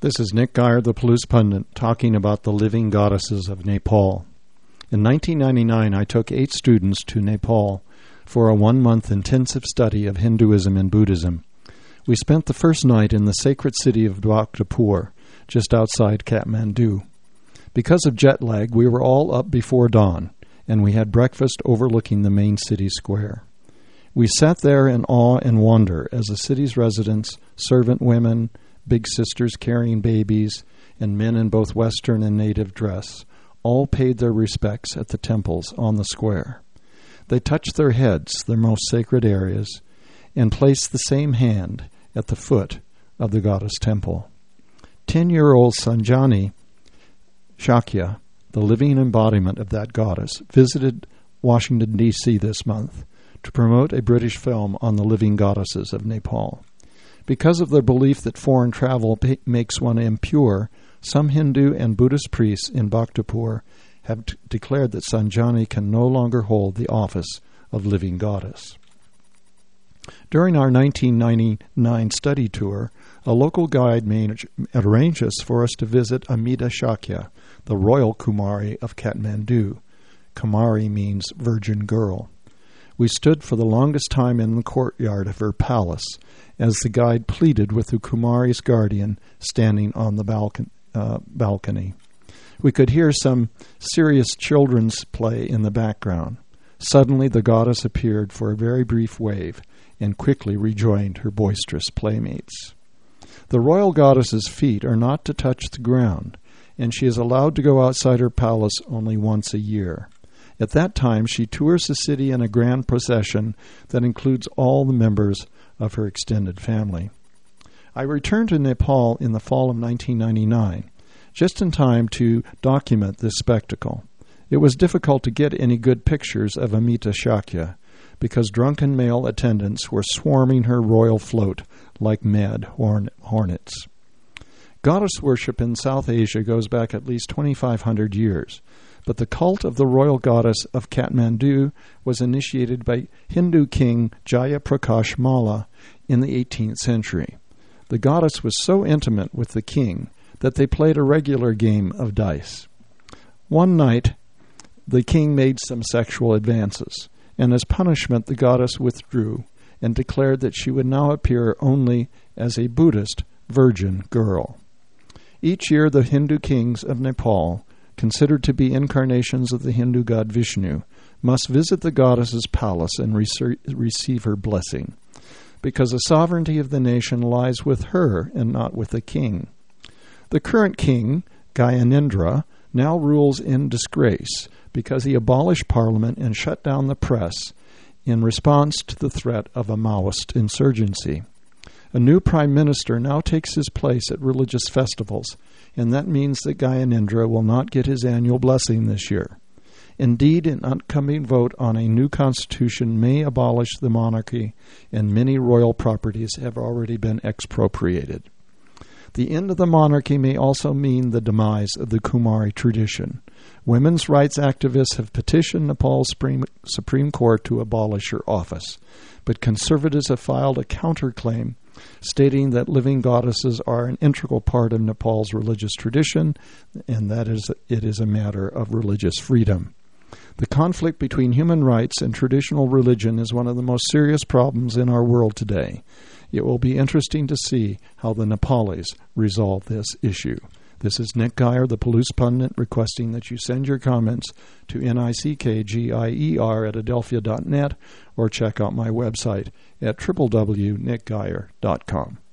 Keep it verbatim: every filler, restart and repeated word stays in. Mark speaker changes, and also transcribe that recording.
Speaker 1: This is Nick Geyer, the Palouse Pundit, talking about the living goddesses of Nepal. In nineteen ninety-nine, I took eight students to Nepal for a one-month intensive study of Hinduism and Buddhism. We spent the first night in the sacred city of Bhaktapur, just outside Kathmandu. Because of jet lag, we were all up before dawn, and we had breakfast overlooking the main city square. We sat there in awe and wonder as the city's residents, servant women, big sisters carrying babies, and men in both Western and native dress, all paid their respects at the temples on the square. They touched their heads, their most sacred areas, and placed the same hand at the foot of the goddess temple. Ten-year-old Sanjani Shakya, the living embodiment of that goddess, visited Washington, D C this month to promote a British film on the living goddesses of Nepal. Because of their belief that foreign travel pa- makes one impure, some Hindu and Buddhist priests in Bhaktapur have t- declared that Sanjani can no longer hold the office of living goddess. During our nineteen ninety-nine study tour, a local guide manage- arranged us for us to visit Amita Shakya, the royal Kumari of Kathmandu. Kumari means virgin girl. We stood for the longest time in the courtyard of her palace as the guide pleaded with the Kumari's guardian standing on the balcon- uh, balcony. We could hear some serious children's play in the background. Suddenly the goddess appeared for a very brief wave and quickly rejoined her boisterous playmates. The royal goddess's feet are not to touch the ground, and she is allowed to go outside her palace only once a year. At that time, she tours the city in a grand procession that includes all the members of her extended family. I returned to Nepal in the fall of nineteen ninety-nine, just in time to document this spectacle. It was difficult to get any good pictures of Amita Shakya because drunken male attendants were swarming her royal float like mad horn- hornets. Goddess worship in South Asia goes back at least twenty-five hundred years. But the cult of the royal goddess of Kathmandu was initiated by Hindu king Jaya Prakash Malla in the eighteenth century. The goddess was so intimate with the king that they played a regular game of dice. One night, the king made some sexual advances, and as punishment the goddess withdrew and declared that she would now appear only as a Buddhist virgin girl. Each year the Hindu kings of Nepal, considered to be incarnations of the Hindu god Vishnu, must visit the goddess's palace and rece- receive her blessing, because the sovereignty of the nation lies with her and not with the king. The current king, Gyanendra, now rules in disgrace because he abolished parliament and shut down the press in response to the threat of a Maoist insurgency. A new prime minister now takes his place at religious festivals, and that means that Gyanendra will not get his annual blessing this year. Indeed, an upcoming vote on a new constitution may abolish the monarchy, and many royal properties have already been expropriated. The end of the monarchy may also mean the demise of the Kumari tradition. Women's rights activists have petitioned Nepal's Supreme, Supreme Court to abolish her office, but conservatives have filed a counterclaim stating that living goddesses are an integral part of Nepal's religious tradition, and that is it is a matter of religious freedom. The conflict between human rights and traditional religion is one of the most serious problems in our world today. It will be interesting to see how the Nepalis resolve this issue. This is Nick Geyer, the Palouse Pundit, requesting that you send your comments to nickgeyer at adelphia dot net or check out my website at w w w dot nick geyer dot com.